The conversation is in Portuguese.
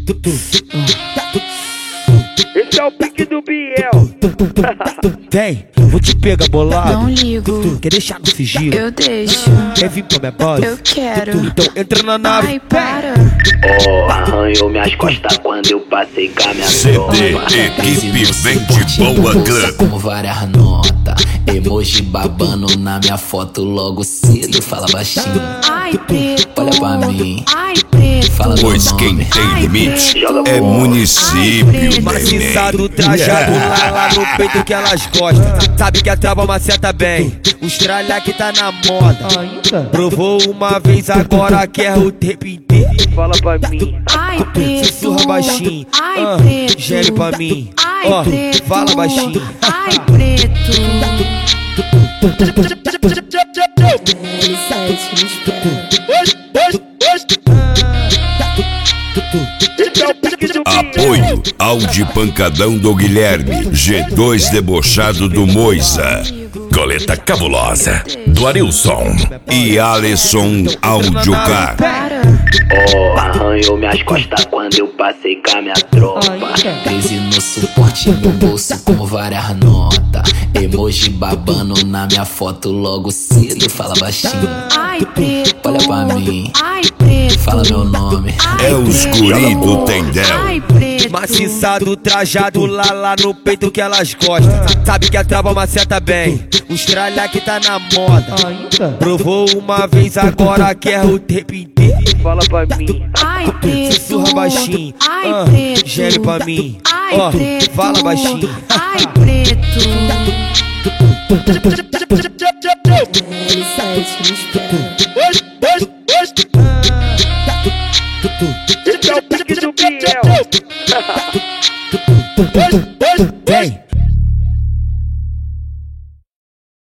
Esse é o pique do Biel. Vem, vou te pegar bolado. Não ligo, Quer deixar no sigilo? eu deixo. Quer vir pra minha base? Eu quero. Então entra na nave. Ai, para. Oh, arranhou minhas costas quando eu passei com a minha CD, tropa. equipe Vende Boa Clã. Com várias notas, emoji babando na minha foto logo cedo. Fala baixinho, Ai, preto. olha pra mim, Ai, preto. fala meu Pois quem nome. tem limite Joga é bola. município, Maciçado, neném. trajado lá no peito que elas gostam. Sabe que a trava maceta bem. Os tralha que tá na moda. Provou uma vez, agora quer o tempo inteiro. Fala pra mim. Ai, preto. Sussurra baixinho. Ai, preto. Gere pra mim. Ai, Ó, preto. fala baixinho. Ai, preto. Esse é o pique do Biel. Apoio ao de pancadão do Guilherme, G2 debochado do Moisa, Coleta Cabulosa do Arilson e Alisson Audiocar. Para. Oh, arranhou minhas costas quando eu passei com a minha tropa. 13 no suporte, no bolso com várias notas, emoji babando na minha foto logo cedo. Fala baixinho, Ai, preto. olha pra mim, Ai, preto. fala meu nome. É os guri do Tendel. Ai, preto. Maciçado, trajado lá no peito que elas gostam. Sabe que a trava maceta bem. Os tralha que tá na moda. Provou uma vez, agora quer o tempo inteiro. Fala pra mim. Ai, preto. Sussurra baixinho. Ai, preto. Gere pra mim. Ai, Ó, preto. fala baixinho. Ai, preto. Esse é o pique do Biel.